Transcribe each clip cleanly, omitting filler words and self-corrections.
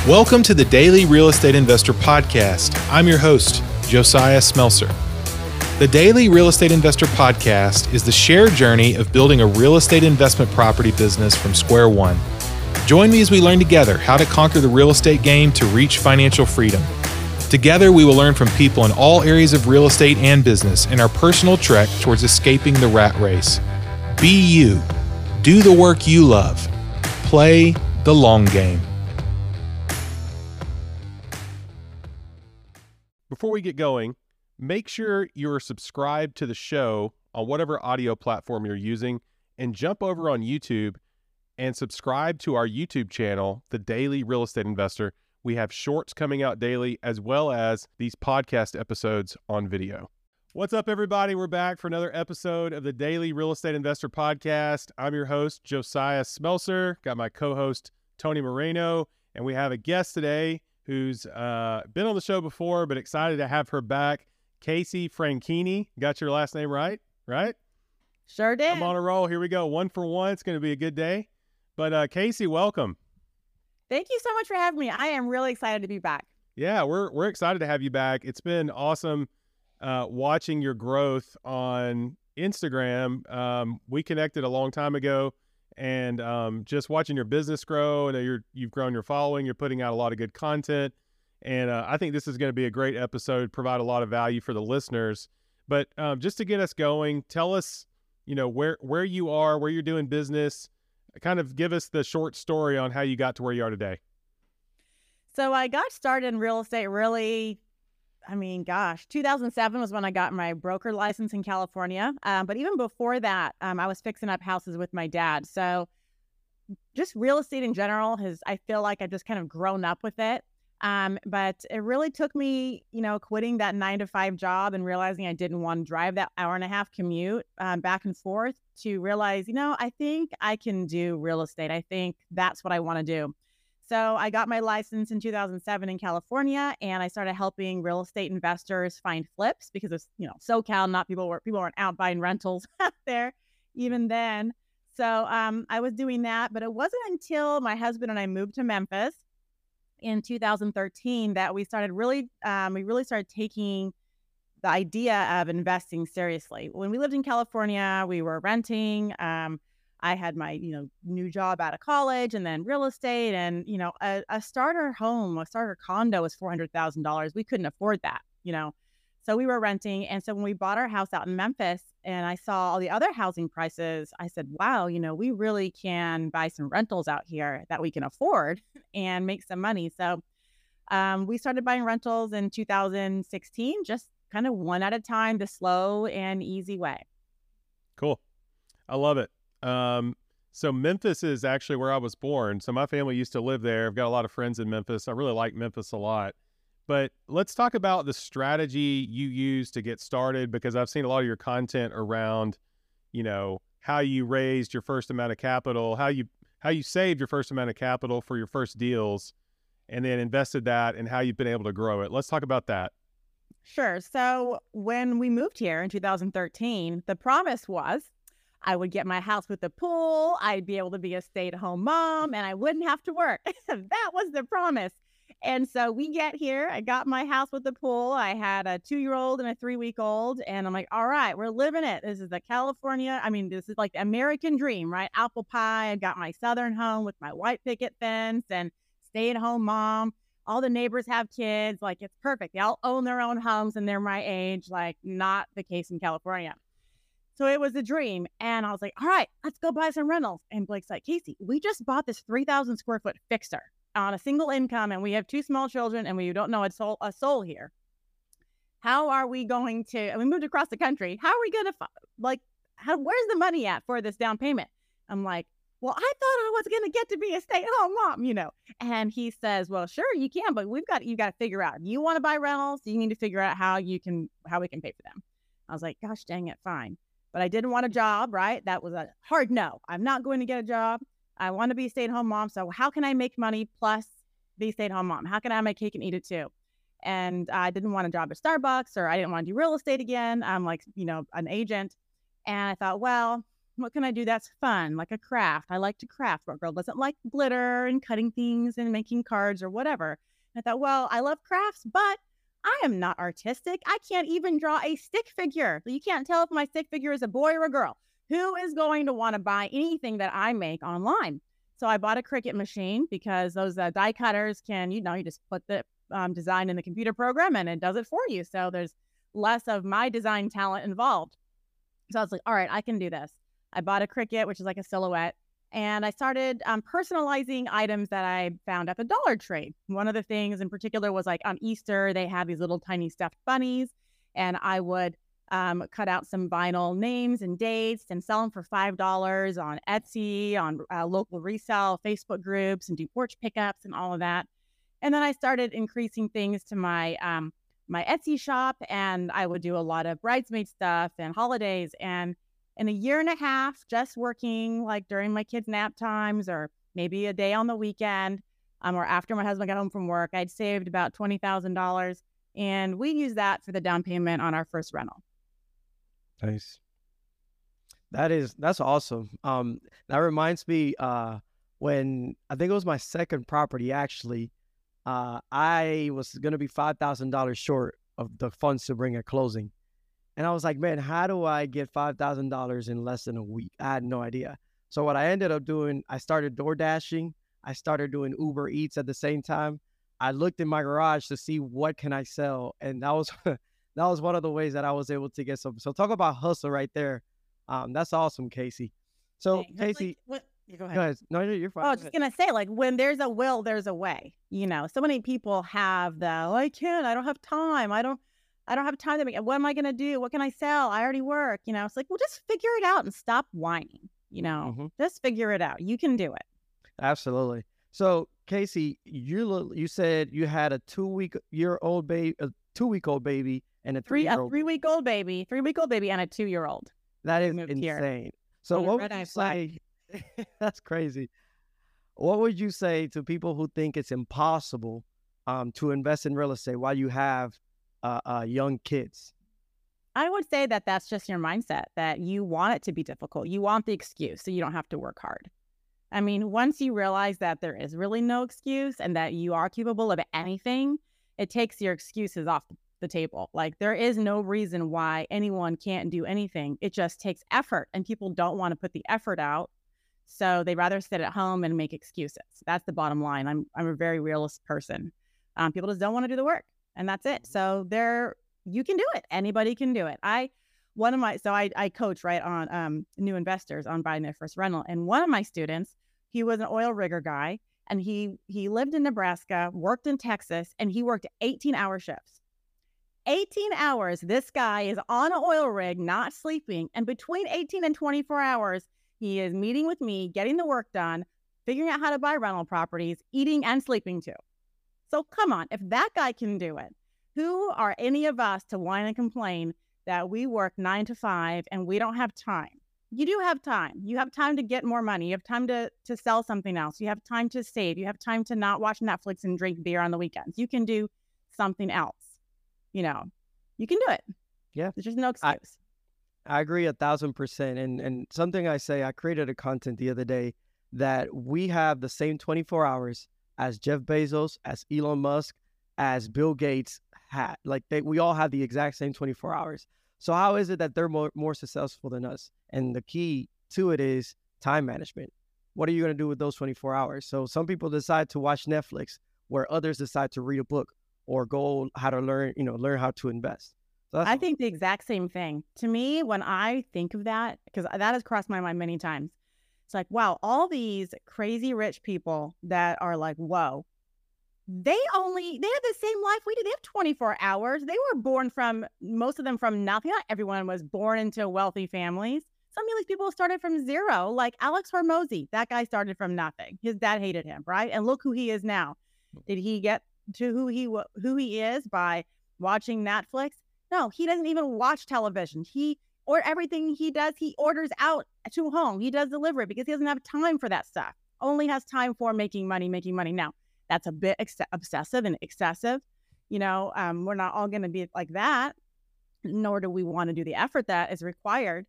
Welcome to the Daily Real Estate Investor Podcast. I'm your host, Josiah Smelser. The Daily Real Estate Investor Podcast is the shared journey of building a real estate investment property business from square one. Join me as we learn together how to conquer the real estate game to reach financial freedom. Together, we will learn from people in all areas of real estate and business in our personal trek towards escaping the rat race. Be you. Do the work you love. Play the long game. Before we get going, make sure you're subscribed to the show on whatever audio platform you're using, and jump over on YouTube and subscribe to our YouTube channel, The Daily Real Estate Investor. We have shorts coming out daily, as well as these podcast episodes on video. What's up, everybody? We're back for another episode of the Daily Real Estate Investor Podcast. I'm your host, Josiah Smelser. Got my co-host, Tony Moreno, and we have a guest today who's been on the show before, but excited to have her back. Casey Franchini. Got your last name right? Sure did. I'm on a roll. Here we go. 1 for 1. It's going to be a good day. But Casey, welcome. Thank you so much for having me. I am really excited to be back. Yeah, we're excited to have you back. It's been awesome watching your growth on Instagram. We connected a long time ago, and just watching your business grow. And you've grown your following. You're putting out a lot of good content, and I think this is going to be a great episode. Provide a lot of value for the listeners. But just to get us going, tell us, where you are, where you're doing business. Kind of give us the short story on how you got to where you are today. So I got started in real estate 2007 was when I got my broker license in California. But even before that, I was fixing up houses with my dad. So just real estate in general I feel like I've just kind of grown up with it. But it really took me, quitting that 9-to-5 job and realizing I didn't want to drive that hour-and-a-half commute back and forth to realize, I think I can do real estate. I think that's what I want to do. So I got my license in 2007 in California, and I started helping real estate investors find flips because it's, SoCal, not people weren't out buying rentals out there even then. So I was doing that, but it wasn't until my husband and I moved to Memphis in 2013 that we really started taking the idea of investing seriously. When we lived in California, we were renting. I had my, new job out of college, and then real estate, and, a starter condo was $400,000. We couldn't afford that, so we were renting. And so when we bought our house out in Memphis and I saw all the other housing prices, I said, wow, we really can buy some rentals out here that we can afford and make some money. So we started buying rentals in 2016, just kind of one at a time, the slow and easy way. Cool. I love it. So Memphis is actually where I was born. So my family used to live there. I've got a lot of friends in Memphis. I really like Memphis a lot. But let's talk about the strategy you use to get started, because I've seen a lot of your content around, how you raised your first amount of capital, how you saved your first amount of capital for your first deals, and then invested that, and how you've been able to grow it. Let's talk about that. Sure. So when we moved here in 2013, the promise was I would get my house with a pool, I'd be able to be a stay-at-home mom, and I wouldn't have to work. That was the promise. And so we get here, I got my house with the pool. I had a 2-year-old and a 3-week-old, and I'm like, all right, we're living it. This is the California. This is like the American dream, right? Apple pie. I got my southern home with my white picket fence and stay-at-home mom. All the neighbors have kids. Like, it's perfect. They all own their own homes and they're my age. Like, not the case in California. So it was a dream. And I was like, all right, let's go buy some rentals. And Blake's like, Casey, we just bought this 3,000 square foot fixer on a single income, and we have 2 small children, and we don't know a soul here. How are we going to, and we moved across the country. How are we going to, where's the money at for this down payment? I'm like, well, I thought I was going to get to be a stay-at-home mom, And he says, well, sure, you can, but you got to figure out, you want to buy rentals, you need to figure out how we can pay for them. I was like, gosh, dang it, fine. But I didn't want a job, right? That was a hard no. I'm not going to get a job. I want to be a stay-at-home mom. So how can I make money plus be a stay-at-home mom? How can I have my cake and eat it too? And I didn't want a job at Starbucks, or I didn't want to do real estate again. I'm like, an agent. And I thought, well, what can I do that's fun, like a craft? I like to craft. What girl doesn't like glitter and cutting things and making cards or whatever? And I thought, well, I love crafts, but I am not artistic. I can't even draw a stick figure. You can't tell if my stick figure is a boy or a girl. Who is going to want to buy anything that I make online? So I bought a Cricut machine because those die cutters can, you just put the design in the computer program and it does it for you. So there's less of my design talent involved. So I was like, all right, I can do this. I bought a Cricut, which is like a silhouette, and I started personalizing items that I found at the Dollar Tree. One of the things in particular was like on Easter, they have these little tiny stuffed bunnies, and I would cut out some vinyl names and dates and sell them for $5 on Etsy, on local resale, Facebook groups, and do porch pickups and all of that. And then I started increasing things to my my Etsy shop, and I would do a lot of bridesmaid stuff and holidays. And in a year and a half, just working like during my kids' nap times or maybe a day on the weekend, or after my husband got home from work, I'd saved about $20,000, and we used that for the down payment on our first rental. Nice. That's awesome. That reminds me, when I think it was my second property, actually, I was going to be $5,000 short of the funds to bring at closing. And I was like, man, how do I get $5,000 in less than a week? I had no idea. So what I ended up doing, I started door dashing. I started doing Uber Eats at the same time. I looked in my garage to see what can I sell. And that was that was one of the ways that I was able to get some. So talk about hustle right there. That's awesome, Casey. So Casey, go ahead. go ahead. No, you're fine. Oh, I was just going to say, like, when there's a will, there's a way. So many people have I don't have time. I don't have time to make it. What am I going to do? What can I sell? I already work. It's like, well, just figure it out and stop whining. Just figure it out. You can do it. Absolutely. So Casey, you said you had a 2-week-old baby, and a 3-week-old baby, 3-week-old baby, and a 2-year-old. That is insane. Here. So what would you say? That's crazy. What would you say to people who think it's impossible to invest in real estate while you have young kids? I would say that that's just your mindset, that you want it to be difficult. You want the excuse so you don't have to work hard. I mean, once you realize that there is really no excuse and that you are capable of anything, it takes your excuses off the table. Like, there is no reason why anyone can't do anything. It just takes effort, and people don't want to put the effort out. So they'd rather sit at home and make excuses. That's the bottom line. I'm a very realist person. People just don't want to do the work, and that's it. So you can do it. Anybody can do it. I coach right on new investors on buying their first rental. And one of my students, he was an oil rigger guy, and he lived in Nebraska, worked in Texas, and he worked 18-hour shifts. 18 hours. This guy is on an oil rig, not sleeping. And between 18 and 24 hours, he is meeting with me, getting the work done, figuring out how to buy rental properties, eating and sleeping too. So come on, if that guy can do it, who are any of us to whine and complain that we work 9 to 5 and we don't have time? You do have time. You have time to get more money. You have time to sell something else. You have time to save. You have time to not watch Netflix and drink beer on the weekends. You can do something else. You can do it. Yeah. There's just no excuse. I agree 1,000%. And something I created a content the other day that we have the same 24 hours as Jeff Bezos, as Elon Musk, as Bill Gates had. Like, we all have the exact same 24 hours. So how is it that they're more successful than us? And the key to it is time management. What are you going to do with those 24 hours? So some people decide to watch Netflix, where others decide to read a book or go how to learn how to invest. So I think the exact same thing. To me, when I think of that, because that has crossed my mind many times, it's like, wow, all these crazy rich people that are like, whoa, they have the same life we do. They have 24 hours. They were born most of them from nothing. Not everyone was born into wealthy families. Some of these people started from zero, like Alex Hormozy. That guy started from nothing. His dad hated him, right? And look who he is now. Did he get to who he is by watching Netflix? No, he doesn't even watch television. Everything he does, he orders out to home. He does delivery because he doesn't have time for that stuff. Only has time for making money. Now, that's a bit obsessive and excessive. We're not all going to be like that, nor do we want to do the effort that is required.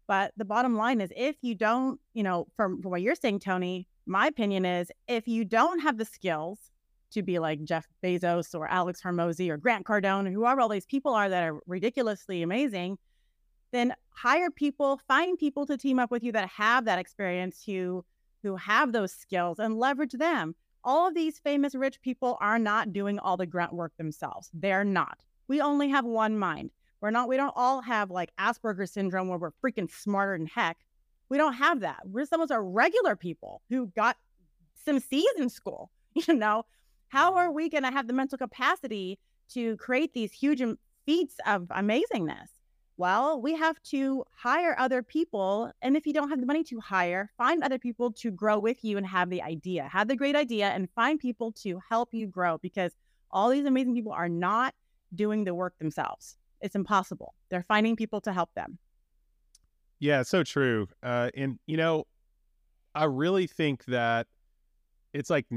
But the bottom line is, if you don't, from what you're saying, Tony, my opinion is, if you don't have the skills to be like Jeff Bezos or Alex Hormozy or Grant Cardone, whoever all these people are that are ridiculously amazing, then hire people, find people to team up with you that have that experience, who have those skills, and leverage them. All of these famous rich people are not doing all the grunt work themselves. They're not. We only have one mind. We don't all have like Asperger's syndrome where we're freaking smarter than heck. We don't have that. We're some of our regular people who got some C's in school. How are we going to have the mental capacity to create these huge feats of amazingness? Well, we have to hire other people. And if you don't have the money to hire, find other people to grow with you and have the idea. Have the great idea and find people to help you grow, because all these amazing people are not doing the work themselves. It's impossible. They're finding people to help them. Yeah, so true. And, I really think that it's like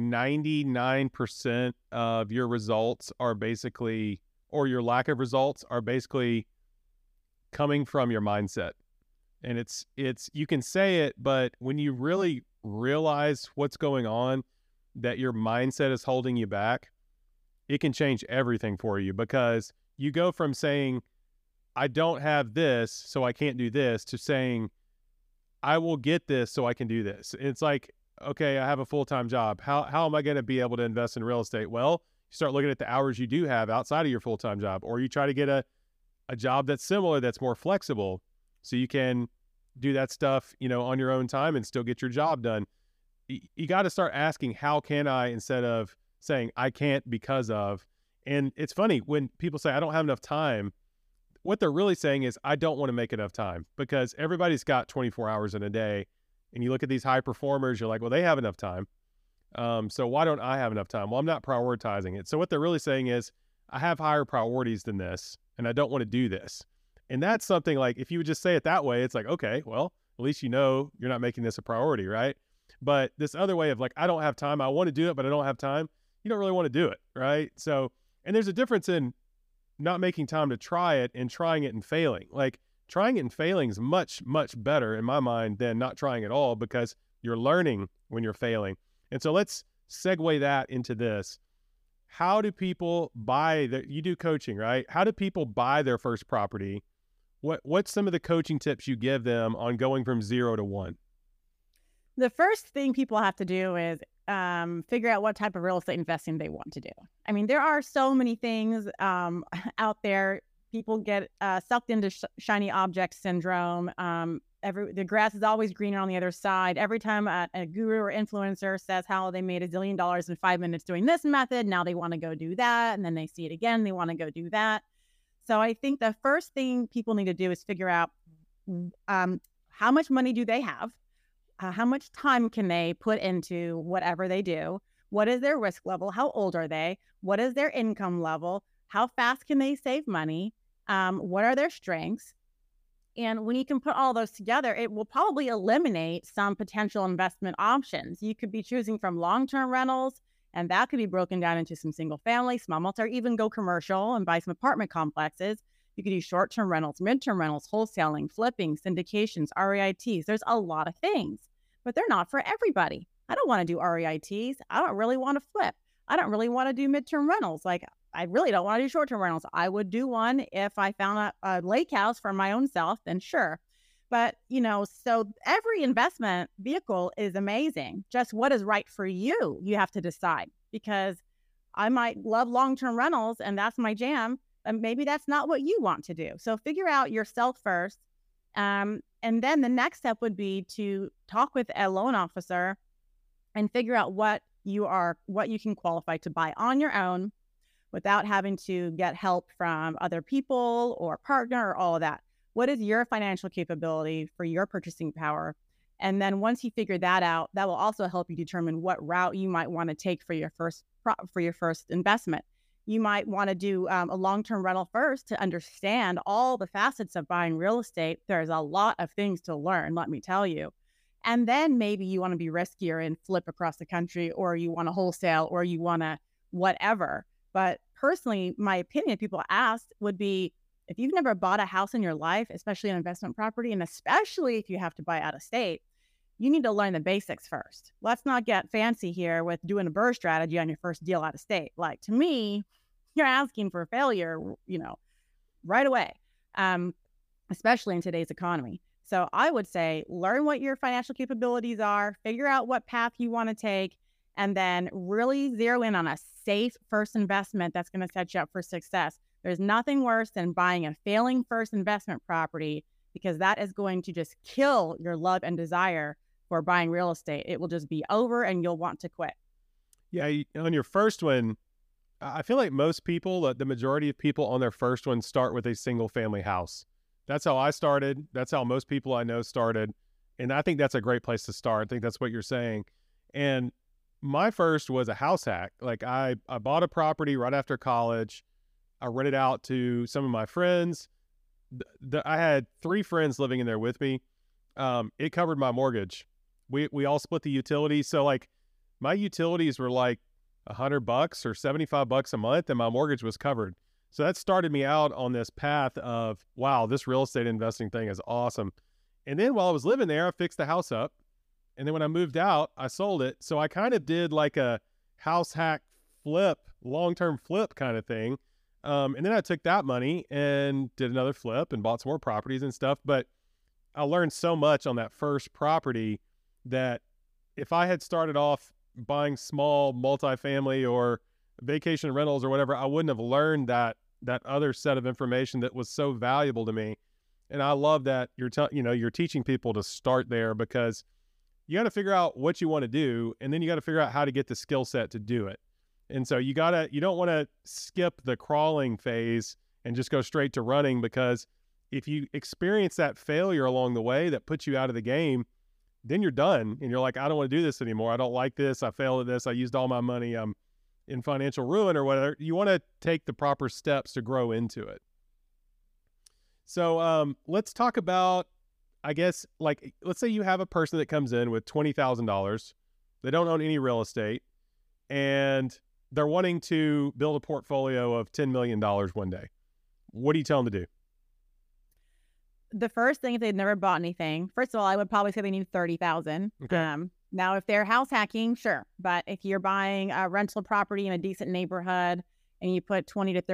99% of your results are basically, or your lack of results are basically coming from your mindset. And it's you can say it, but when you really realize what's going on, that your mindset is holding you back, it can change everything for you, because you go from saying, I don't have this, so I can't do this, to saying, I will get this so I can do this. It's like, okay, I have a full-time job. How am I going to be able to invest in real estate? Well, you start looking at the hours you do have outside of your full-time job, or you try to get a job that's similar, that's more flexible, so you can do that stuff, on your own time and still get your job done. You got to start asking, how can I, instead of saying I can't because of. And it's funny when people say I don't have enough time, what they're really saying is I don't want to make enough time, because everybody's got 24 hours in a day. And you look at these high performers, you're like, well, they have enough time. So why don't I have enough time? Well, I'm not prioritizing it. So what they're really saying is, I have higher priorities than this, and I don't want to do this. And that's something like, if you would just say it that way, it's like, okay, well, at least you're not making this a priority, right? But this other way of like, I don't have time, I want to do it, but I don't have time, you don't really want to do it, right? So, and there's a difference in not making time to try it and trying it and failing. Like, trying it and failing is much, much better in my mind than not trying at all, because you're learning when you're failing. And so let's segue that into this. How do people you do coaching, right? How do people buy their first property? What's some of the coaching tips you give them on going from 0 to 1? The first thing people have to do is figure out what type of real estate investing they want to do. I mean, there are so many things out there. People get sucked into shiny object syndrome. The grass is always greener on the other side. Every time a guru or influencer says how they made $1 zillion in 5 minutes doing this method, now they want to go do that. And then they see it again, they want to go do that. So I think the first thing people need to do is figure out how much money do they have? How much time can they put into whatever they do? What is their risk level? How old are they? What is their income level? How fast can they save money? What are their strengths? And when you can put all those together, it will probably eliminate some potential investment options. You could be choosing from long-term rentals, and that could be broken down into some single family, small multi, or even go commercial and buy some apartment complexes. You could do short-term rentals, mid-term rentals, wholesaling, flipping, syndications, REITs. There's a lot of things, but they're not for everybody. I don't want to do REITs. I don't really want to flip. I don't really want to do mid-term rentals. Like, I really don't want to do short-term rentals. I would do one if I found a lake house for my own self, then sure. But, so every investment vehicle is amazing. Just what is right for you, you have to decide, because I might love long-term rentals and that's my jam. And maybe that's not what you want to do. So figure out yourself first. And then the next step would be to talk with a loan officer and figure out what you can qualify to buy on your own without having to get help from other people or partner or all of that. What is your financial capability for your purchasing power? And then once you figure that out, that will also help you determine what route you might want to take for your first investment. You might want to do a long-term rental first to understand all the facets of buying real estate. There's a lot of things to learn, let me tell you. And then maybe you want to be riskier and flip across the country, or you want to wholesale, or you want to whatever. But personally, my opinion, people asked, would be, if you've never bought a house in your life, especially an investment property, and especially if you have to buy out of state, you need to learn the basics first. Let's not get fancy here with doing a BRRRR strategy on your first deal out of state. Like, to me, you're asking for failure, right away, especially in today's economy. So I would say learn what your financial capabilities are, figure out what path you want to take, and then really zero in on a safe first investment that's going to set you up for success. There's nothing worse than buying a failing first investment property, because that is going to just kill your love and desire for buying real estate. It will just be over and you'll want to quit. Yeah, on your first one, I feel like most people, the majority of people on their first one start with a single family house. That's how I started. That's how most people I know started. And I think that's a great place to start. I think that's what you're saying. And my first was a house hack. Like I bought a property right after college. I rented out to some of my friends. I had 3 friends living in there with me. It covered my mortgage. We all split the utilities. So like my utilities were like $100 or $75 a month, and my mortgage was covered. So that started me out on this path of, wow, this real estate investing thing is awesome. And then while I was living there, I fixed the house up. And then when I moved out, I sold it. So I kind of did like a house hack flip, long-term flip kind of thing. And then I took that money and did another flip and bought some more properties and stuff. But I learned so much on that first property that if I had started off buying small multifamily or vacation rentals or whatever, I wouldn't have learned that other set of information that was so valuable to me. And I love that you're teaching people to start there, because you got to figure out what you want to do, and then you got to figure out how to get the skill set to do it. And so you don't want to skip the crawling phase and just go straight to running, because if you experience that failure along the way that puts you out of the game, then you're done. And you're like, I don't want to do this anymore. I don't like this. I failed at this. I used all my money. I'm in financial ruin or whatever. You want to take the proper steps to grow into it. So let's talk about, I guess, like, let's say you have a person that comes in with $20,000. They don't own any real estate, and they're wanting to build a portfolio of $10 million one day. What do you tell them to do? The first thing, if they've never bought anything, first of all, I would probably say they need 30,000. Okay. Now, if they're house hacking, sure. But if you're buying a rental property in a decent neighborhood and you put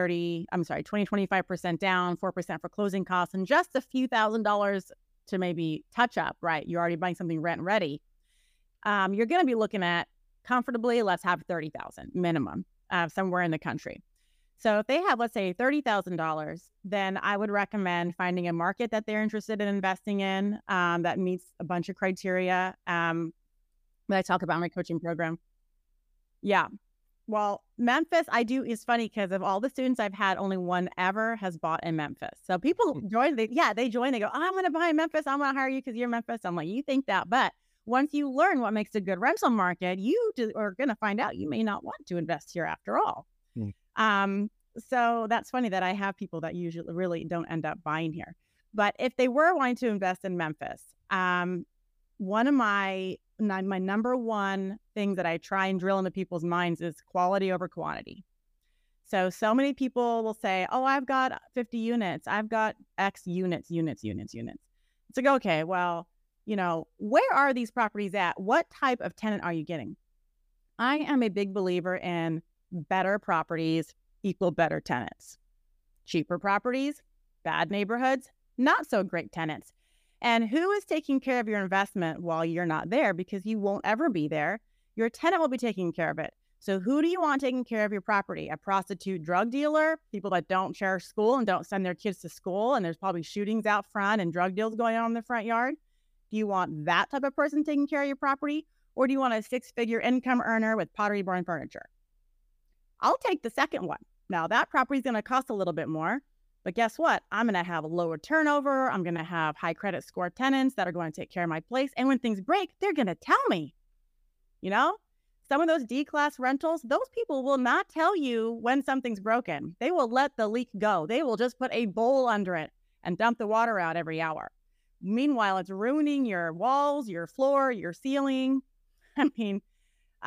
25% down, 4% for closing costs, and just a few $1,000s to maybe touch up, right? You're already buying something rent ready. You're going to be looking at comfortably, let's have 30,000 minimum somewhere in the country. So if they have, let's say, $30,000, then I would recommend finding a market that they're interested in investing in that meets a bunch of criteria that I talk about in my coaching program. Yeah. Well, Memphis, it's funny because of all the students I've had, only one ever has bought in Memphis. So people join, they join, they go, I'm going to buy in Memphis. I'm going to hire you because you're Memphis. I'm like, you think that, but once you learn what makes a good rental market, you are going to find out you may not want to invest here after all. So that's funny that I have people that usually really don't end up buying here. But if they were wanting to invest in Memphis, one of my number one things that I try and drill into people's minds is quality over quantity. So many people will say, oh, I've got 50 units. I've got X units. It's like, okay, well, where are these properties at? What type of tenant are you getting? I am a big believer in better properties equal better tenants. Cheaper properties, bad neighborhoods, not so great tenants. And who is taking care of your investment while you're not there? Because you won't ever be there. Your tenant will be taking care of it. So who do you want taking care of your property? A prostitute drug dealer, people that don't cherish school and don't send their kids to school, and there's probably shootings out front and drug deals going on in the front yard? Do you want that type of person taking care of your property? Or do you want a 6-figure income earner with Pottery Barn furniture? I'll take the second one. Now, that property is going to cost a little bit more, but guess what? I'm going to have a lower turnover. I'm going to have high credit score tenants that are going to take care of my place. And when things break, they're going to tell me. Some of those D-class rentals, those people will not tell you when something's broken. They will let the leak go. They will just put a bowl under it and dump the water out every hour. Meanwhile, it's ruining your walls, your floor, your ceiling.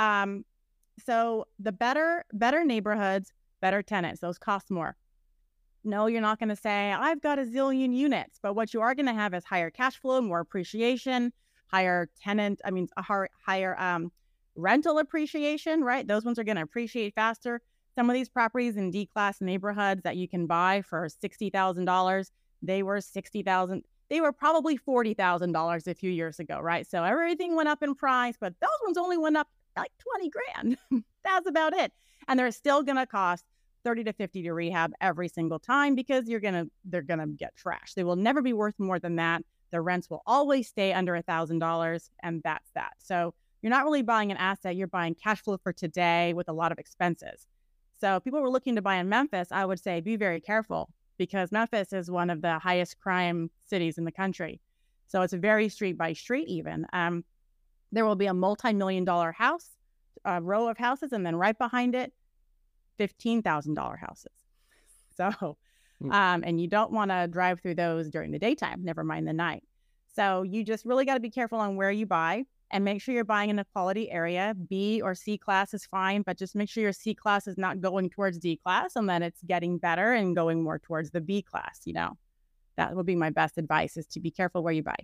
So the better neighborhoods, better tenants, those cost more. No, you're not going to say, I've got a zillion units. But what you are going to have is higher cash flow, more appreciation, higher higher rental appreciation, right? Those ones are going to appreciate faster. Some of these properties in D-class neighborhoods that you can buy for $60,000, they were $60,000. They were probably $40,000 a few years ago, right? So everything went up in price, but those ones only went up like 20 grand. That's about it. And they're still going to cost 30 to 50 to rehab every single time because they're going to get trashed. They will never be worth more than that. The rents will always stay under $1,000, and that's that. So you're not really buying an asset. You're buying cash flow for today with a lot of expenses. So if people were looking to buy in Memphis, I would say be very careful because Memphis is one of the highest crime cities in the country. So it's a very street by street even. There will be a multi-million-dollar house, a row of houses, and then right behind it, $15,000 houses. So, and you don't want to drive through those during the daytime, never mind the night. So you just really got to be careful on where you buy and make sure you're buying in a quality area. B or C class is fine, but just make sure your C class is not going towards D class and then it's getting better and going more towards the B class. That would be my best advice, is to be careful where you buy.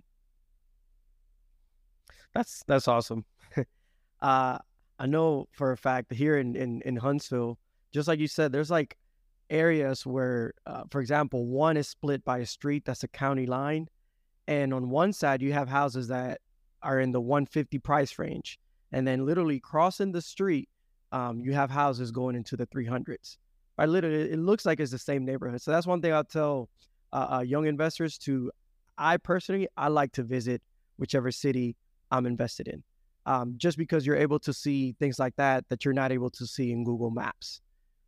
That's awesome. I know for a fact that here in Huntsville, just like you said, there's like areas where, for example, one is split by a street that's a county line. And on one side, you have houses that are in the 150 price range. And then literally crossing the street, you have houses going into the 300s. Right? Literally, it looks like it's the same neighborhood. So that's one thing I'll tell young investors to. I like to visit whichever city I'm invested in. Just because you're able to see things like that you're not able to see in Google Maps.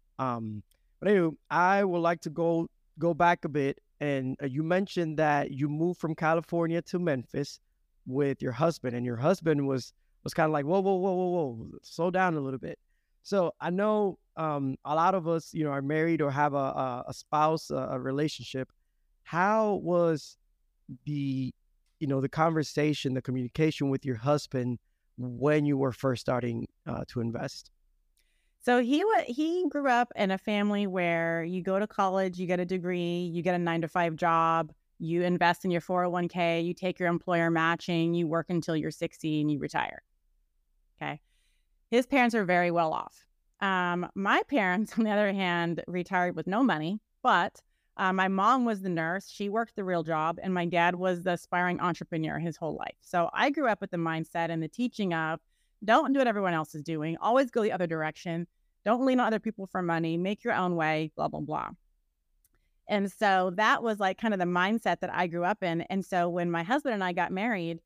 But anyway, I would like to go back a bit. And you mentioned that you moved from California to Memphis with your husband, and your husband was kind of like, whoa, slow down a little bit. So I know a lot of us, are married or have a spouse, a relationship. How was the conversation, the communication with your husband when you were first starting to invest? So he grew up in a family where you go to college, you get a degree, you get a 9-to-5 job, you invest in your 401k, you take your employer matching, you work until you're 60 and you retire. Okay. His parents are very well off. My parents, on the other hand, retired with no money, but my mom was the nurse. She worked the real job, and my dad was the aspiring entrepreneur his whole life. So I grew up with the mindset and the teaching of don't do what everyone else is doing. Always go the other direction. Don't lean on other people for money. Make your own way, blah, blah, blah. And so that was like kind of the mindset that I grew up in. And so when my husband and I got married,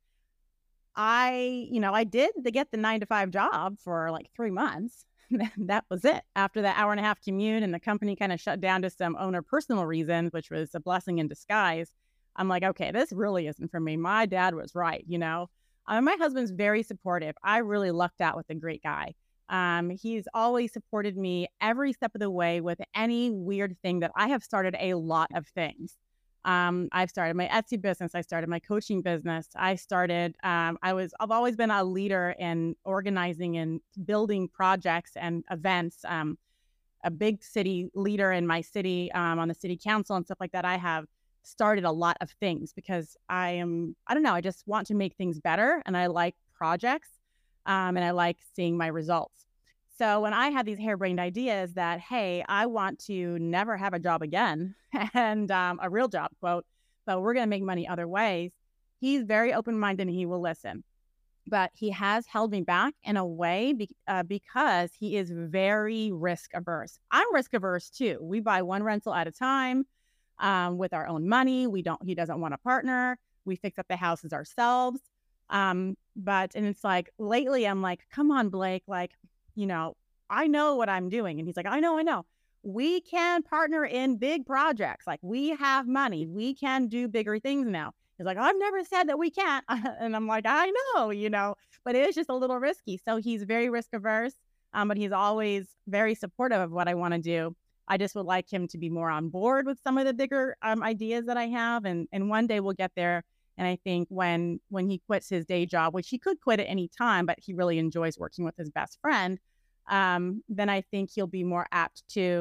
I did get the 9-to-5 job for like 3 months. That was it. After that hour-and-a-half commute and the company kind of shut down to some owner personal reasons, which was a blessing in disguise, I'm like, okay, this really isn't for me. My dad was right, my husband's very supportive. I really lucked out with a great guy. He's always supported me every step of the way with any weird thing that I have started a lot of things. I've started my Etsy business. I started my coaching business. I've always been a leader in organizing and building projects and events. A big city leader in my city, on the city council and stuff like that. I have started a lot of things because I just want to make things better, and I like projects, and I like seeing my results. So when I had these harebrained ideas that, hey, I want to never have a job again and a real job, quote, but we're going to make money other ways, he's very open-minded and he will listen. But he has held me back in a way because he is very risk averse. I'm risk averse too. We buy one rental at a time with our own money. He doesn't want a partner. We fix up the houses ourselves. And it's like lately I'm like, come on, Blake, I know what I'm doing. And he's like, I know. We can partner in big projects. Like, we have money. We can do bigger things now. He's like, I've never said that we can't. And I'm like, I know, but it is just a little risky. So he's very risk averse, but he's always very supportive of what I want to do. I just would like him to be more on board with some of the bigger ideas that I have. And one day we'll get there. And I think when he quits his day job, which he could quit at any time, but he really enjoys working with his best friend, then I think he'll be more apt to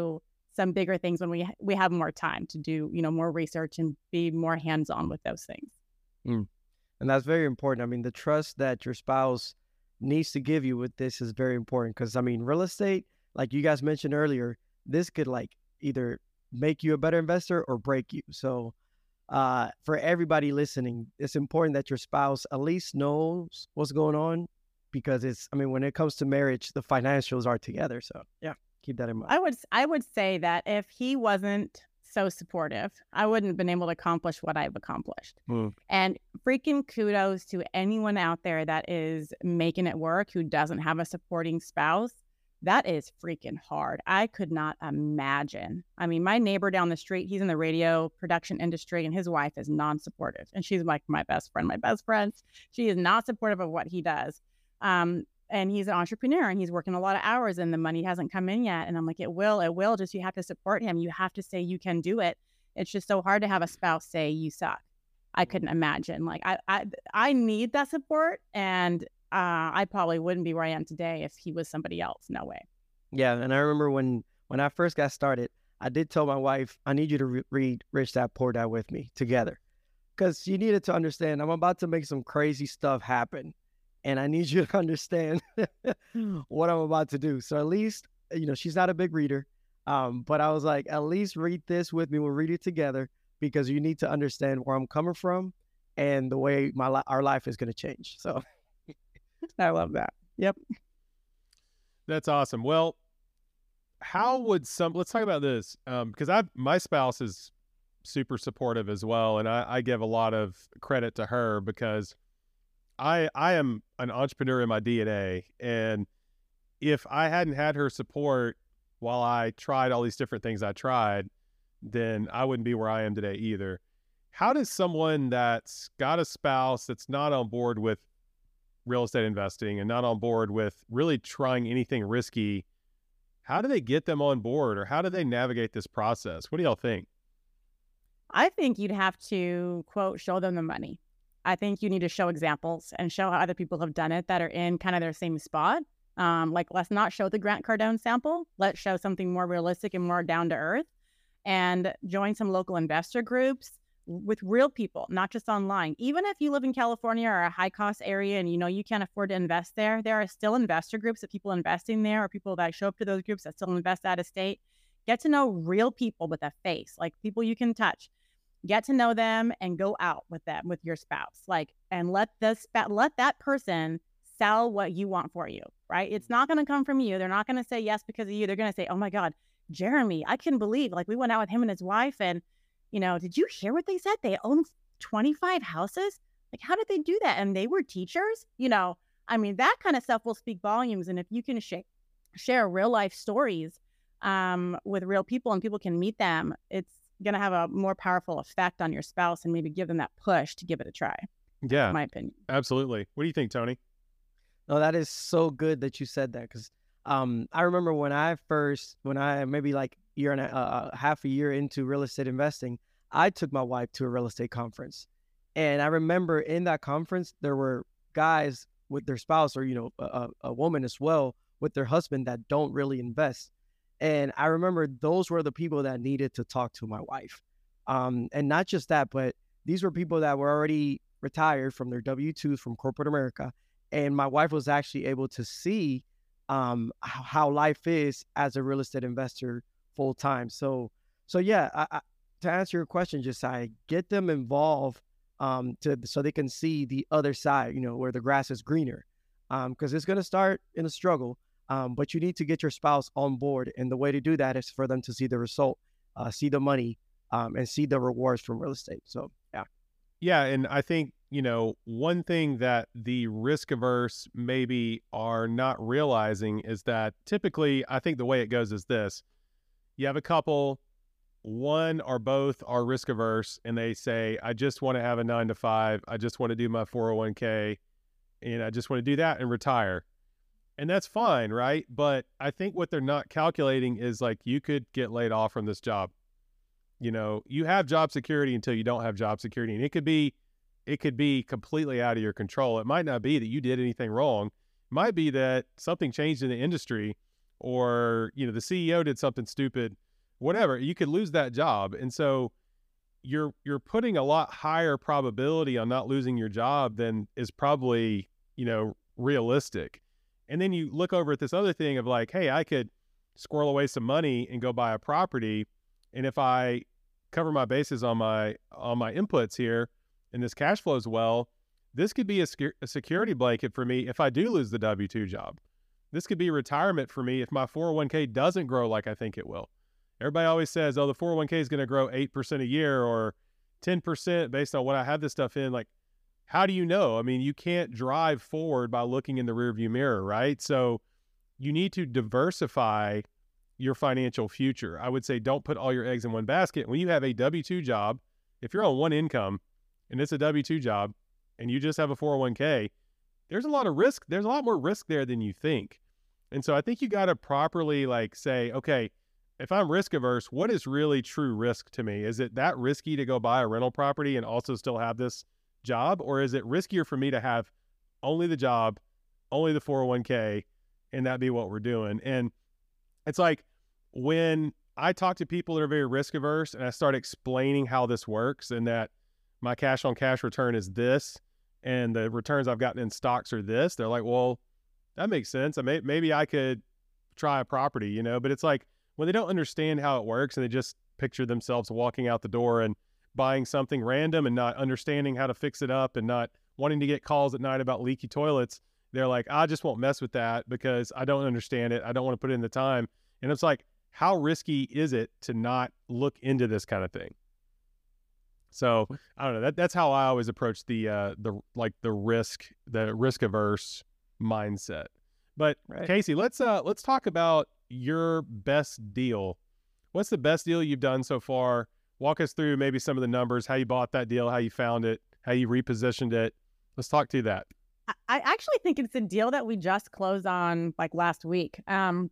some bigger things when we have more time to do, more research and be more hands-on with those things. Mm. And that's very important. I mean, the trust that your spouse needs to give you with this is very important because, I mean, real estate, like you guys mentioned earlier, this could like either make you a better investor or break you. So for everybody listening, it's important that your spouse at least knows what's going on because when it comes to marriage, the financials are together. So yeah, keep that in mind. I would say that if he wasn't so supportive, I wouldn't have been able to accomplish what I've accomplished. And freaking kudos to anyone out there that is making it work who doesn't have a supporting spouse. That is freaking hard. I could not imagine. I mean, my neighbor down the street, he's in the radio production industry and his wife is non-supportive. And she's like my best friend. She is not supportive of what he does. And he's an entrepreneur and he's working a lot of hours and the money hasn't come in yet. And I'm like, it will. Just you have to support him. You have to say you can do it. It's just so hard to have a spouse say you suck. I couldn't imagine. Like I need that support, and I probably wouldn't be where I am today if he was somebody else. No way. Yeah, and I remember when I first got started, I did tell my wife, I need you to read Rich Dad Poor Dad with me together, because she needed to understand I'm about to make some crazy stuff happen. And I need you to understand what I'm about to do. So at least, she's not a big reader. But I was like, at least read this with me. We'll read it together because you need to understand where I'm coming from and the way our life is going to change. So I love that. Yep. That's awesome. Well, how would let's talk about this. Because my spouse is super supportive as well. And I give a lot of credit to her because I am an entrepreneur in my DNA, and if I hadn't had her support while I tried all these different things I tried, then I wouldn't be where I am today either. How does someone that's got a spouse that's not on board with real estate investing and not on board with really trying anything risky, how do they get them on board, or how do they navigate this process? What do y'all think? I think you'd have to, quote, show them the money. I think you need to show examples and show how other people have done it that are in kind of their same spot. Like, let's not show the Grant Cardone sample. Let's show something more realistic and more down to earth, and join some local investor groups with real people, not just online. Even if you live in California or a high cost area and you can't afford to invest there are still investor groups of people investing there, or people that show up to those groups that still invest out of state. Get to know real people with a face, like people you can touch. Get to know them and go out with them, with your spouse, and let that person sell what you want for you, right? It's not going to come from you. They're not going to say yes because of you. They're going to say, oh my God, Jeremy, I couldn't believe, we went out with him and his wife, and, did you hear what they said? They own 25 houses. Like, how did they do that? And they were teachers, that kind of stuff will speak volumes. And if you can share real life stories with real people and people can meet them, it's going to have a more powerful effect on your spouse and maybe give them that push to give it a try. Yeah. That's my opinion. Absolutely. What do you think, Tony? No, that is so good that you said that, because I remember when I maybe like half a year into real estate investing, I took my wife to a real estate conference. And I remember in that conference, there were guys with their spouse, or, a woman as well with their husband that don't really invest. And I remember those were the people that needed to talk to my wife. And not just that, but these were people that were already retired from their W-2s from corporate America. And my wife was actually able to see how life is as a real estate investor full time. So yeah, to answer your question, Josiah, get them involved so they can see the other side, where the grass is greener. Because it's going to start in a struggle. But you need to get your spouse on board. And the way to do that is for them to see the result, see the money, and see the rewards from real estate. So, yeah. Yeah. And I think, one thing that the risk averse maybe are not realizing is that typically, I think the way it goes is this: you have a couple, one or both are risk averse, and they say, I just want to have a 9-to-5. I just want to do my 401k, and I just want to do that and retire. And that's fine, right? But I think what they're not calculating is, you could get laid off from this job. You have job security until you don't have job security. And it could be completely out of your control. It might not be that you did anything wrong. It might be that something changed in the industry, or, the CEO did something stupid, whatever, you could lose that job. And so you're putting a lot higher probability on not losing your job than is probably, realistic. And then you look over at this other thing of like, hey, I could squirrel away some money and go buy a property. And if I cover my bases on my inputs here and this cash flows well, this could be a security blanket for me if I do lose the W-2 job. This could be retirement for me if my 401k doesn't grow like I think it will. Everybody always says, oh, the 401k is going to grow 8% a year or 10% based on what I have this stuff in. Like, how do you know? I mean, you can't drive forward by looking in the rearview mirror, right? So you need to diversify your financial future. I would say don't put all your eggs in one basket. When you have a W-2 job, if you're on one income and it's a W-2 job and you just have a 401k, there's a lot of risk. There's a lot more risk there than you think. And so I think you got to properly say, okay, if I'm risk averse, what is really true risk to me? Is it that risky to go buy a rental property and also still have this job? Or is it riskier for me to have only the job, only the 401k, and that be what we're doing? And it's like when I talk to people that are very risk averse and I start explaining how this works and that my cash on cash return is this and the returns I've gotten in stocks are this, they're like, well, that makes sense. Maybe I could try a property, but it's like, when they don't understand how it works and they just picture themselves walking out the door and buying something random and not understanding how to fix it up and not wanting to get calls at night about leaky toilets, they're like, I just won't mess with that because I don't understand it. I don't want to put in the time. And it's like, how risky is it to not look into this kind of thing? So I don't know. That's how I always approach the risk averse mindset. But right. Casey, let's talk about your best deal. What's the best deal you've done so far? Walk us through maybe some of the numbers, how you bought that deal, how you found it, how you repositioned it. Let's talk to that. I actually think it's a deal that we just closed on like last week.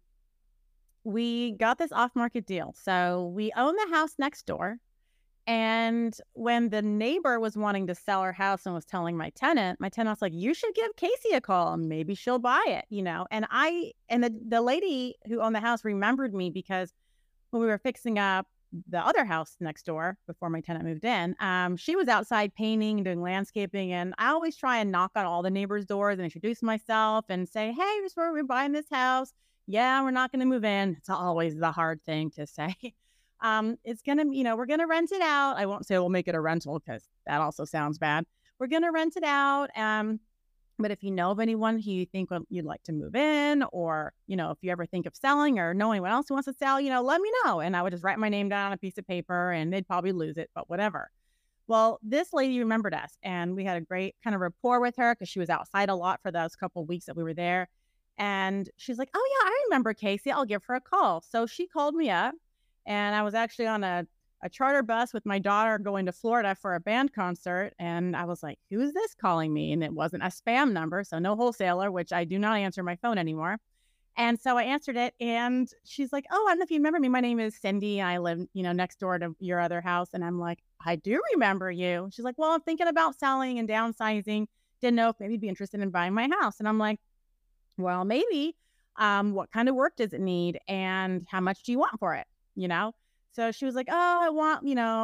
We got this off-market deal. So we own the house next door. And when the neighbor was wanting to sell her house and was telling my tenant was like, you should give Casey a call and maybe she'll buy it, and the lady who owned the house remembered me because when we were fixing up the other house next door before my tenant moved in, she was outside painting, doing landscaping. And I always try and knock on all the neighbors' doors and introduce myself and say, hey, we're buying this house. Yeah, we're not going to move in. It's always the hard thing to say. It's going to, we're going to rent it out. I won't say we'll make it a rental because that also sounds bad. We're going to rent it out. But if you know of anyone who you think you'd like to move in, or, if you ever think of selling or know anyone else who wants to sell, let me know. And I would just write my name down on a piece of paper and they'd probably lose it, but whatever. Well, this lady remembered us and we had a great kind of rapport with her because she was outside a lot for those couple of weeks that we were there. And she's like, oh yeah, I remember Casey. I'll give her a call. So she called me up. And I was actually on a charter bus with my daughter going to Florida for a band concert. And I was like, who's this calling me? And it wasn't a spam number. So no wholesaler, which I do not answer my phone anymore. And so I answered it. And she's like, oh, I don't know if you remember me. My name is Cindy. I live, next door to your other house. And I'm like, I do remember you. She's like, well, I'm thinking about selling and downsizing. Didn't know if maybe you'd be interested in buying my house. And I'm like, well, maybe. What kind of work does it need? And how much do you want for it? So she was like, oh, I want,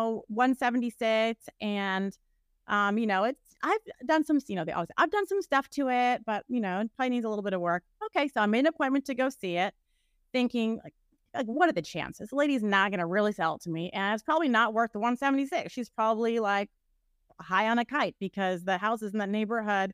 176. And, I've done some, I've done some stuff to it, but, it probably needs a little bit of work. Okay. So I made an appointment to go see it thinking like, what are the chances? The lady's not going to really sell it to me. And it's probably not worth the 176. She's probably like high on a kite because the houses in that neighborhood,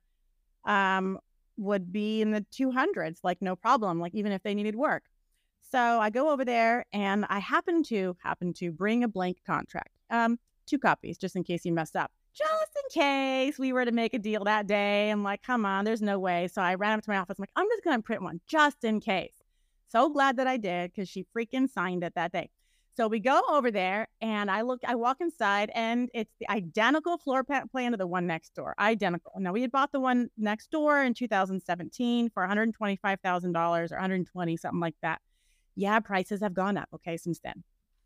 would be in the 200s, like no problem, like even if they needed work. So I go over there and I happen to bring a blank contract, 2 copies, just in case you messed up, just in case we were to make a deal that day. I'm like, come on, there's no way. So I ran up to my office. I'm like, I'm just going to print one just in case. So glad that I did because she freaking signed it that day. So we go over there and I walk inside and it's the identical floor plan to the one next door. Identical. Now we had bought the one next door in 2017 for $125,000 or $120, something like that. Yeah, prices have gone up, okay, since then.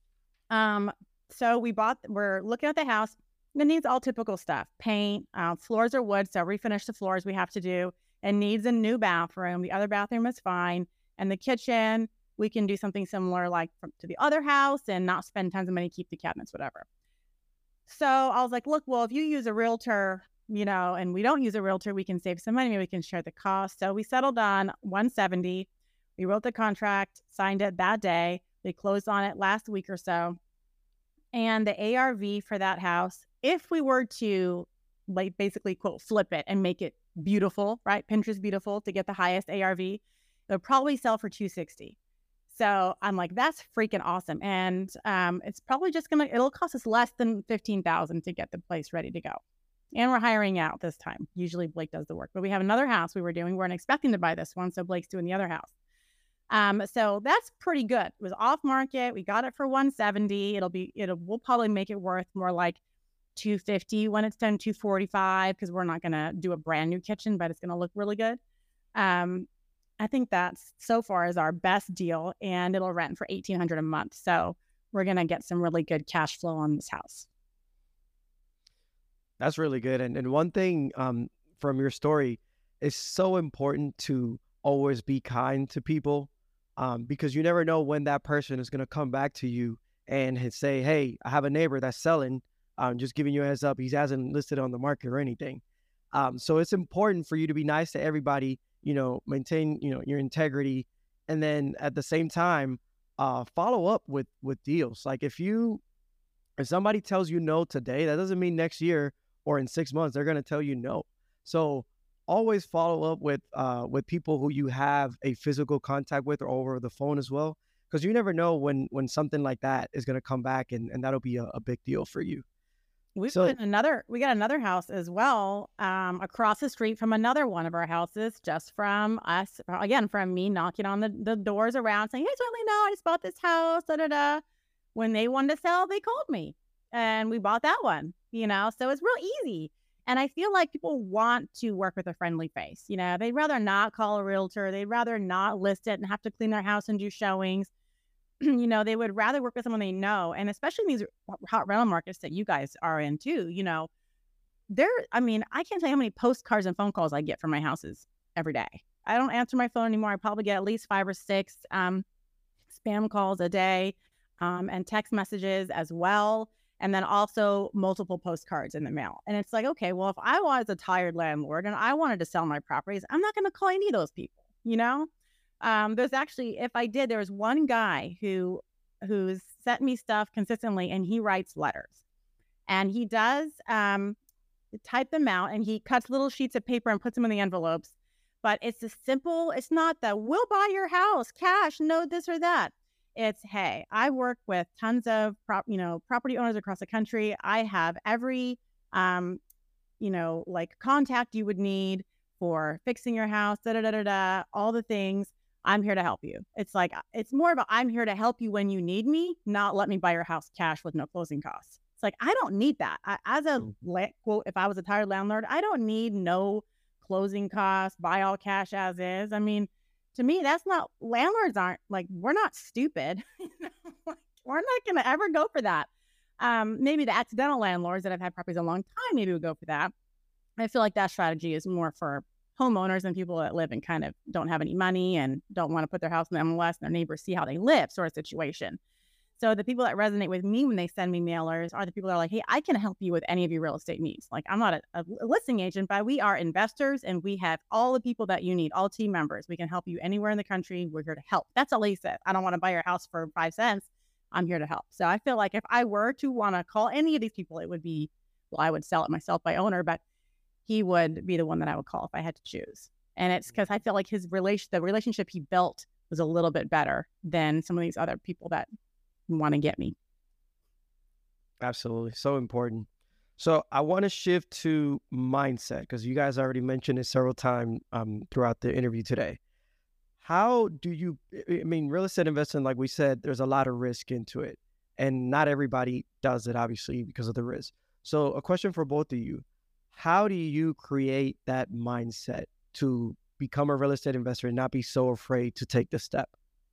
So we're looking at the house. It needs all typical stuff. Paint, floors are wood, so refinish the floors we have to do. It needs a new bathroom. The other bathroom is fine. And the kitchen, we can do something similar like to the other house and not spend tons of money, keep the cabinets, whatever. So I was like, look, well, if you use a realtor, and we don't use a realtor, we can save some money. Maybe we can share the cost. So we settled on 170. We wrote the contract, signed it that day. We closed on it last week or so. And the ARV for that house, if we were to like basically quote flip it and make it beautiful, right? Pinterest beautiful to get the highest ARV, it would probably sell for $260. So I'm like, that's freaking awesome. And it's probably just it'll cost us less than $15,000 to get the place ready to go. And we're hiring out this time. Usually Blake does the work, but we have another house we weren't expecting to buy this one. So Blake's doing the other house. So that's pretty good. It was off market. We got it for 170. We'll probably make it worth more like 250 when it's done, 245, because we're not going to do a brand new kitchen, but it's going to look really good. I think that's so far is our best deal, and it'll rent for $1,800 a month. So we're going to get some really good cash flow on this house. That's really good. And one thing from your story, it's so important to always be kind to people because you never know when that person is going to come back to you and say, hey, I have a neighbor that's selling. Just giving you a heads up. He hasn't listed on the market or anything. So it's important for you to be nice to everybody, maintain, your integrity. And then at the same time, follow up with deals. Like if somebody tells you no today, that doesn't mean next year or in 6 months, they're going to tell you no. So always follow up with people who you have a physical contact with or over the phone as well. Because you never know when something like that is going to come back and that'll be a big deal for you. We got another house as well, across the street from another one of our houses, just from us, again, from me knocking on the doors around saying, hey, certainly no, I just bought this house, da-da-da. When they wanted to sell, they called me and we bought that one, so it's real easy. And I feel like people want to work with a friendly face. They'd rather not call a realtor. They'd rather not list it and have to clean their house and do showings. They would rather work with someone they know. And especially in these hot rental markets that you guys are in too, I can't tell you how many postcards and phone calls I get from my houses every day. I don't answer my phone anymore. I probably get at least 5 or 6 spam calls a day, and text messages as well. And then also multiple postcards in the mail. And it's like, okay, well, if I was a tired landlord and I wanted to sell my properties, I'm not going to call any of those people, There's actually, if I did, there was one guy who's sent me stuff consistently, and he writes letters, and he does type them out, and he cuts little sheets of paper and puts them in the envelopes. But it's it's not the we'll buy your house cash, no this or that. It's, hey, I work with tons of property owners across the country. I have every contact you would need for fixing your house, all the things. I'm here to help you. It's like, it's more about I'm here to help you when you need me, not let me buy your house cash with no closing costs. It's like, I don't need that. Quote, if I was a tired landlord, I don't need no closing costs, buy all cash as is. I mean, to me, that's not, landlords aren't like, we're not stupid. We're not going to ever go for that. Maybe the accidental landlords that have had properties a long time, maybe would go for that. I feel like that strategy is more for homeowners and people that live and kind of don't have any money and don't want to put their house in the MLS and their neighbors see how they live, sort of situation. So the people that resonate with me when they send me mailers are the people that are like, hey, I can help you with any of your real estate needs. Like, I'm not a listing agent, but we are investors and we have all the people that you need, all team members. We can help you anywhere in the country. We're here to help. That's all he said. I don't want to buy your house for 5 cents. I'm here to help. So I feel like if I were to want to call any of these people, it would be, well, I would sell it myself by owner, but he would be the one that I would call if I had to choose. And it's because I feel like the relationship he built was a little bit better than some of these other people that want to get me. Absolutely. So important. So I want to shift to mindset because you guys already mentioned it several times throughout the interview today. How do you, real estate investing, like we said, there's a lot of risk into it and not everybody does it, obviously, because of the risk. So a question for both of you. How do you create that mindset to become a real estate investor and not be so afraid to take the step?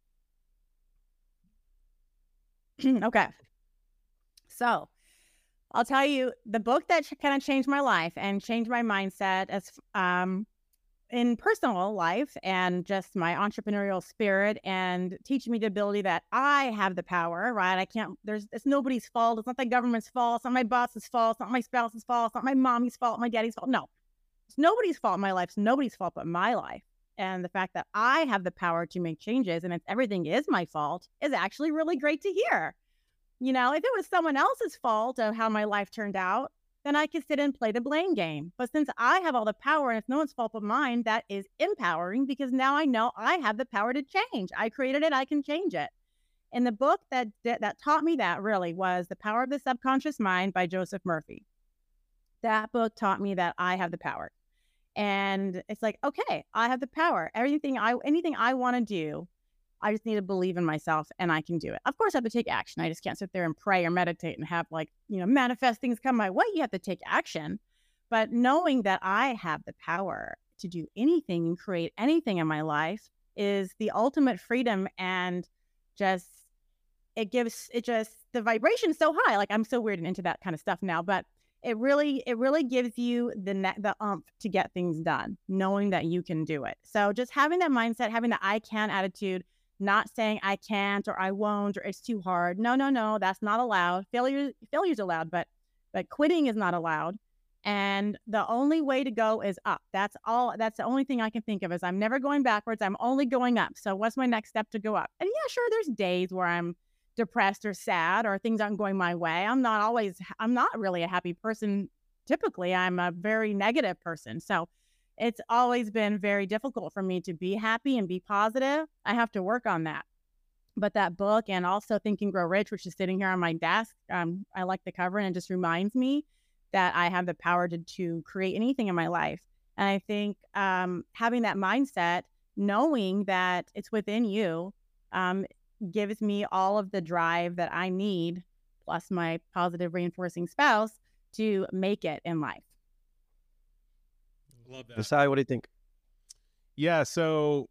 Okay. So I'll tell you the book that kind of changed my life and changed my mindset in personal life and just my entrepreneurial spirit, and teaching me the ability that I have the power, right? It's nobody's fault. It's not the government's fault. It's not my boss's fault. It's not my spouse's fault. It's not my mommy's fault, my daddy's fault. No, it's nobody's fault in my life. It's nobody's fault but my life. And the fact that I have the power to make changes and everything is my fault is actually really great to hear. You know, if it was someone else's fault of how my life turned out, then I could sit and play the blame game. But since I have all the power and it's no one's fault but mine, that is empowering, because now I know I have the power to change. I created it, I can change it. And the book that taught me that really was The Power of the Subconscious Mind by Joseph Murphy. That book taught me that I have the power. And it's like, okay, I have the power. Anything I want to do, I just need to believe in myself and I can do it. Of course, I have to take action. I just can't sit there and pray or meditate and have manifest things come my way. You have to take action. But knowing that I have the power to do anything and create anything in my life is the ultimate freedom. And the vibration is so high. Like, I'm so weird and into that kind of stuff now, but it really gives you the oomph to get things done, knowing that you can do it. So just having that mindset, having the I can attitude, not saying I can't or I won't or it's too hard. No, that's not allowed. Failure's allowed, but quitting is not allowed. And the only way to go is up. That's the only thing I can think of is I'm never going backwards. I'm only going up. So what's my next step to go up? And yeah, sure, there's days where I'm depressed or sad or things aren't going my way. I'm not really a happy person. Typically, I'm a very negative person. So it's always been very difficult for me to be happy and be positive. I have to work on that. But that book, and also Think and Grow Rich, which is sitting here on my desk, I like the cover, and it just reminds me that I have the power to create anything in my life. And I think having that mindset, knowing that it's within you, gives me all of the drive that I need, plus my positive reinforcing spouse, to make it in life. Love that. Josiah, what do you think? Yeah, so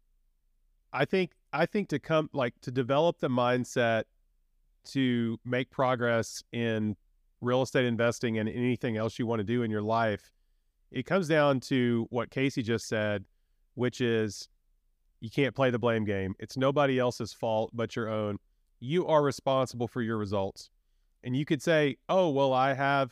I think to develop the mindset to make progress in real estate investing and anything else you want to do in your life, it comes down to what Casey just said, which is you can't play the blame game. It's nobody else's fault but your own. You are responsible for your results. And you could say, oh, well, I have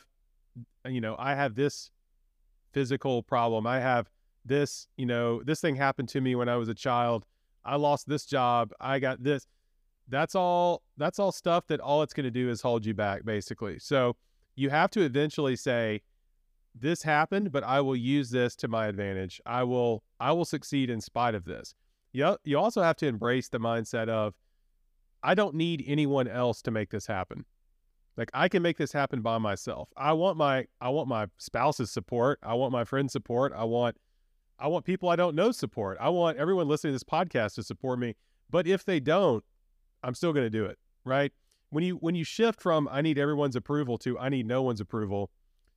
this physical problem. I have this, this thing happened to me when I was a child. I lost this job. I got this. That's all stuff that all it's going to do is hold you back, basically. So you have to eventually say, this happened, but I will use this to my advantage. I will succeed in spite of this. You also have to embrace the mindset of, I don't need anyone else to make this happen. Like, I can make this happen by myself. I want my spouse's support. I want my friend's support. I want people I don't know support. I want everyone listening to this podcast to support me. But if they don't, I'm still going to do it, right? When you shift from I need everyone's approval to I need no one's approval,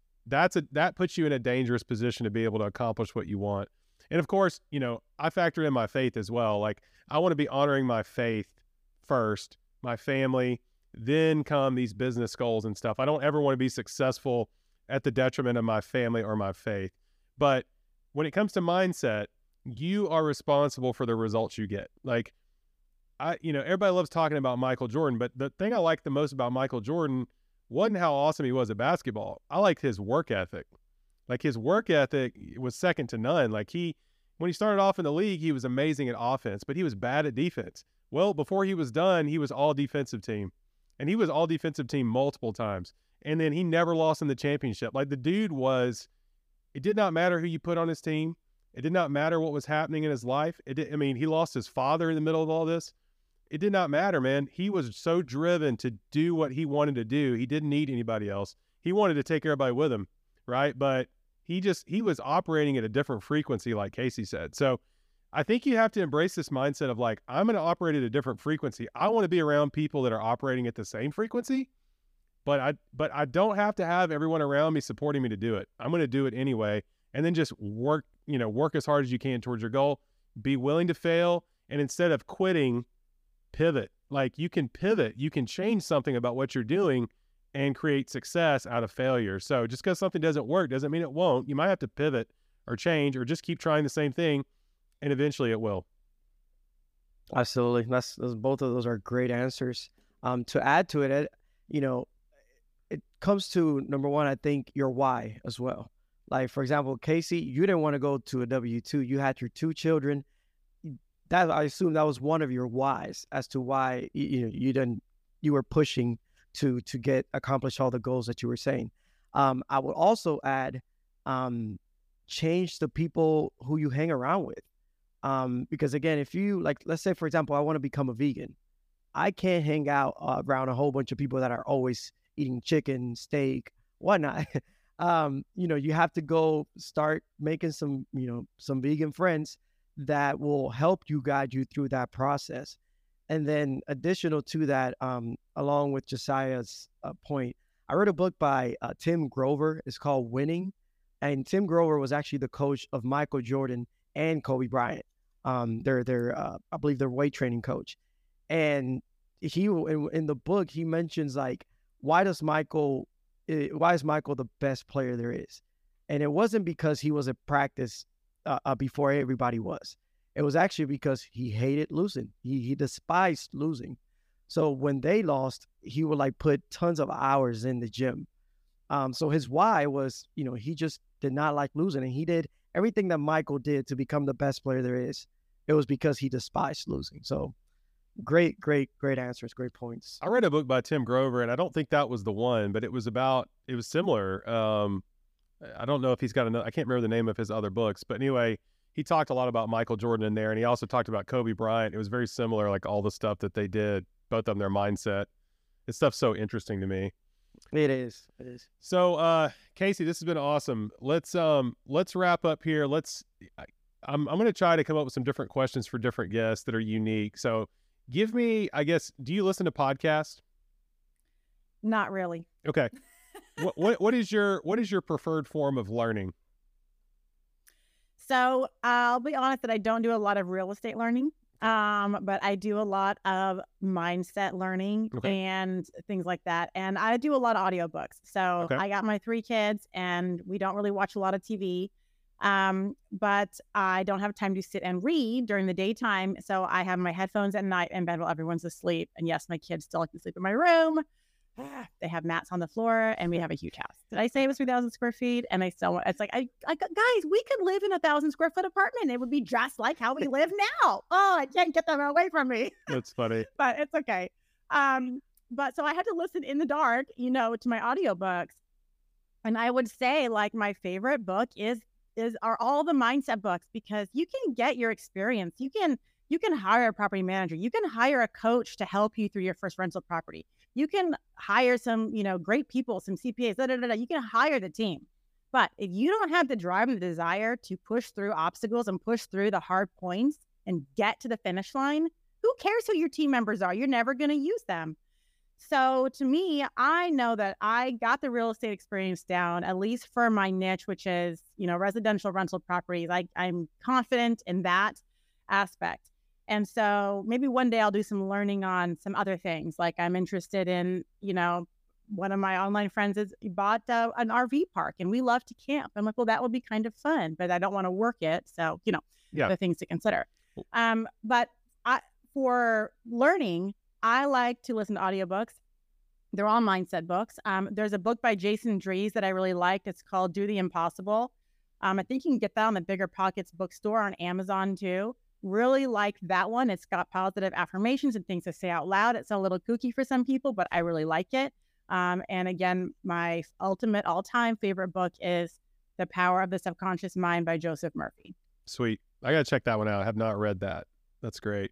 that puts you in a dangerous position to be able to accomplish what you want. And of course, I factor in my faith as well. Like, I want to be honoring my faith first, my family, then come these business goals and stuff. I don't ever want to be successful at the detriment of my family or my faith. But when it comes to mindset, you are responsible for the results you get. Like, everybody loves talking about Michael Jordan, but the thing I like the most about Michael Jordan wasn't how awesome he was at basketball. I liked his work ethic. Like, his work ethic was second to none. Like, when he started off in the league, he was amazing at offense, but he was bad at defense. Well, before he was done, he was all defensive team. And he was all defensive team multiple times. And then he never lost in the championship. Like, the dude it did not matter who you put on his team. It did not matter what was happening in his life. He lost his father in the middle of all this. It did not matter, man. He was so driven to do what he wanted to do. He didn't need anybody else. He wanted to take everybody with him, right? But he was operating at a different frequency, like Casey said. So I think you have to embrace this mindset of like, I'm going to operate at a different frequency. I want to be around people that are operating at the same frequency, but I don't have to have everyone around me supporting me to do it. I'm going to do it anyway. And then just work as hard as you can towards your goal, be willing to fail. And instead of quitting, pivot. Like, you can pivot, you can change something about what you're doing and create success out of failure. So just because something doesn't work doesn't mean it won't. You might have to pivot or change, or just keep trying the same thing, and eventually it will. Absolutely. Both of those are great answers. To add to it, it comes to number one, I think your why as well. Like, for example, Casey, you didn't want to go to a W-2. You had your 2 children. That, I assume that was one of your whys as to why you were pushing to accomplish all the goals that you were saying. I would also add, change the people who you hang around with. Because again, if you let's say, for example, I want to become a vegan. I can't hang out around a whole bunch of people that are always eating chicken, steak, whatnot. You have to go start making some vegan friends that will help you, guide you through that process. And then additional to that, along with Josiah's point, I read a book by Tim Grover. It's called Winning. And Tim Grover was actually the coach of Michael Jordan and Kobe Bryant. I believe their weight training coach. And in the book, he mentions why is Michael the best player there is? And it wasn't because he was at practice before everybody was. It was actually because he hated losing. He despised losing. So when they lost, he would put tons of hours in the gym. So his why was, he just did not like losing, and he did everything that Michael did to become the best player there is. It was because he despised losing. So great answers, great points. I read a book by Tim Grover, and I don't think that was the one, but it was similar. I don't know if he's got another, I can't remember the name of his other books, but anyway, he talked a lot about Michael Jordan in there, and he also talked about Kobe Bryant. It was very similar, all the stuff that they did, both of them, their mindset. This stuff's so interesting to me. It is. So, Casey, this has been awesome. Let's wrap up here. I'm going to try to come up with some different questions for different guests that are unique. So give me, I guess, do you listen to podcasts? Not really. Okay. What is your preferred form of learning? So I'll be honest that I don't do a lot of real estate learning. But I do a lot of mindset learning and things like that. And I do a lot of audiobooks. So I got my 3 kids and we don't really watch a lot of TV. But I don't have time to sit and read during the daytime. So I have my headphones at night in bed while everyone's asleep. And yes, my kids still like to sleep in my room. They have mats on the floor and we have a huge house. Did I say it was 3,000 square feet? And I still, it's guys, we could live in 1,000 square foot apartment. It would be just like how we live now. Oh, I can't get them away from me. That's funny. But it's okay. But so I had to listen in the dark, to my audiobooks. And I would say my favorite book are all the mindset books, because you can get your experience. You can hire a property manager. You can hire a coach to help you through your first rental property. You can hire some, great people, some CPAs, You can hire the team. But if you don't have the drive and the desire to push through obstacles and push through the hard points and get to the finish line, who cares who your team members are? You're never going to use them. So to me, I know that I got the real estate experience down, at least for my niche, which is, residential rental properties. I'm confident in that aspect. And so maybe one day I'll do some learning on some other things. I'm interested in, one of my online friends bought an RV park and we love to camp. I'm like, well, that would be kind of fun, but I don't want to work it. So, the things to consider. But for learning, I like to listen to audiobooks. They're all mindset books. There's a book by Jason Drees that I really like. It's called Do the Impossible. I think you can get that on the Bigger Pockets bookstore, on Amazon too. Really like that one. It's got positive affirmations and things to say out loud. It's a little kooky for some people, but I really like it. And again, my ultimate all-time favorite book is The Power of the Subconscious Mind by Joseph Murphy. Sweet. I got to check that one out. I have not read that. That's great.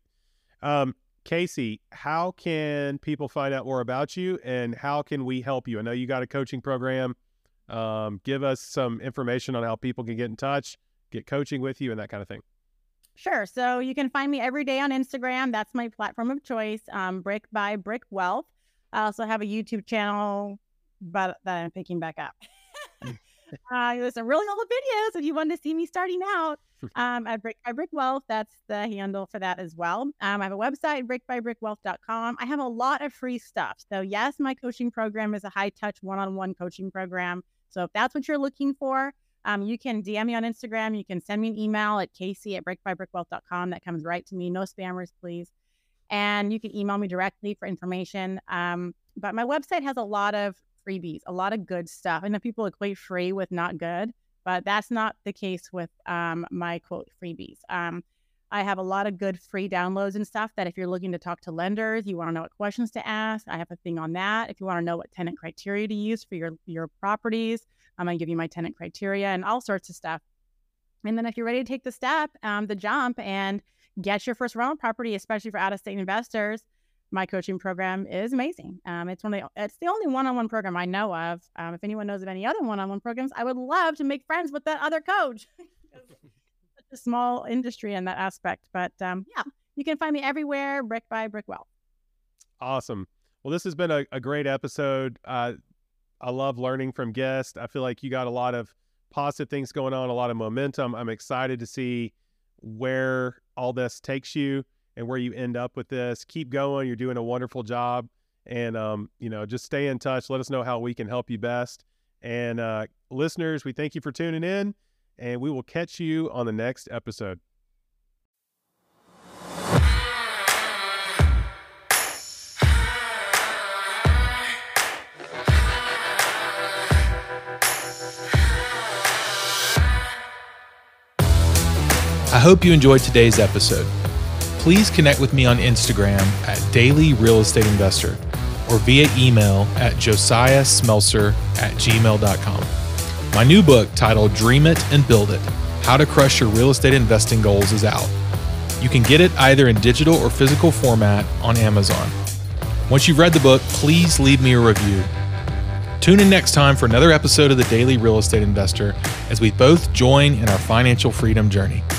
Casey, how can people find out more about you and how can we help you? I know you got a coaching program. Give us some information on how people can get in touch, get coaching with you and that kind of thing. Sure. So you can find me every day on Instagram. That's my platform of choice, Brick by Brick Wealth. I also have a YouTube channel, but that I'm picking back up. There's some really old videos if you want to see me starting out at Brick by Brick Wealth. That's the handle for that as well. I have a website, brickbybrickwealth.com. I have a lot of free stuff. So yes, my coaching program is a high touch one-on-one coaching program. So if that's what you're looking for, You can DM me on Instagram. You can send me an email at casey@brickbybrickwealth.com. That comes right to me. No spammers, please. And you can email me directly for information. But my website has a lot of freebies, a lot of good stuff. I know people equate free with not good, but that's not the case with my quote freebies. I have a lot of good free downloads and stuff that if you're looking to talk to lenders, you want to know what questions to ask, I have a thing on that. If you want to know what tenant criteria to use for your properties, I'm going to give you my tenant criteria and all sorts of stuff. And then if you're ready to take the step, the jump and get your first rental property, especially for out-of-state investors, my coaching program is amazing. It's the only one-on-one program I know of. If anyone knows of any other one-on-one programs, I would love to make friends with that other coach. A small industry in that aspect, but yeah, you can find me everywhere. Brick by Brick Wealth. Awesome. Well, this has been a great episode. I love learning from guests. I feel like you got a lot of positive things going on, a lot of momentum. I'm excited to see where all this takes you and where you end up with this. Keep going. You're doing a wonderful job, and just stay in touch. Let us know how we can help you best. And listeners, we thank you for tuning in. And we will catch you on the next episode. I hope you enjoyed today's episode. Please connect with me on Instagram at Daily Real Estate Investor or via email at josiahsmelser@gmail.com. My new book titled Dream It and Build It, How to Crush Your Real Estate Investing Goals is out. You can get it either in digital or physical format on Amazon. Once you've read the book, please leave me a review. Tune in next time for another episode of the Daily Real Estate Investor as we both join in our financial freedom journey.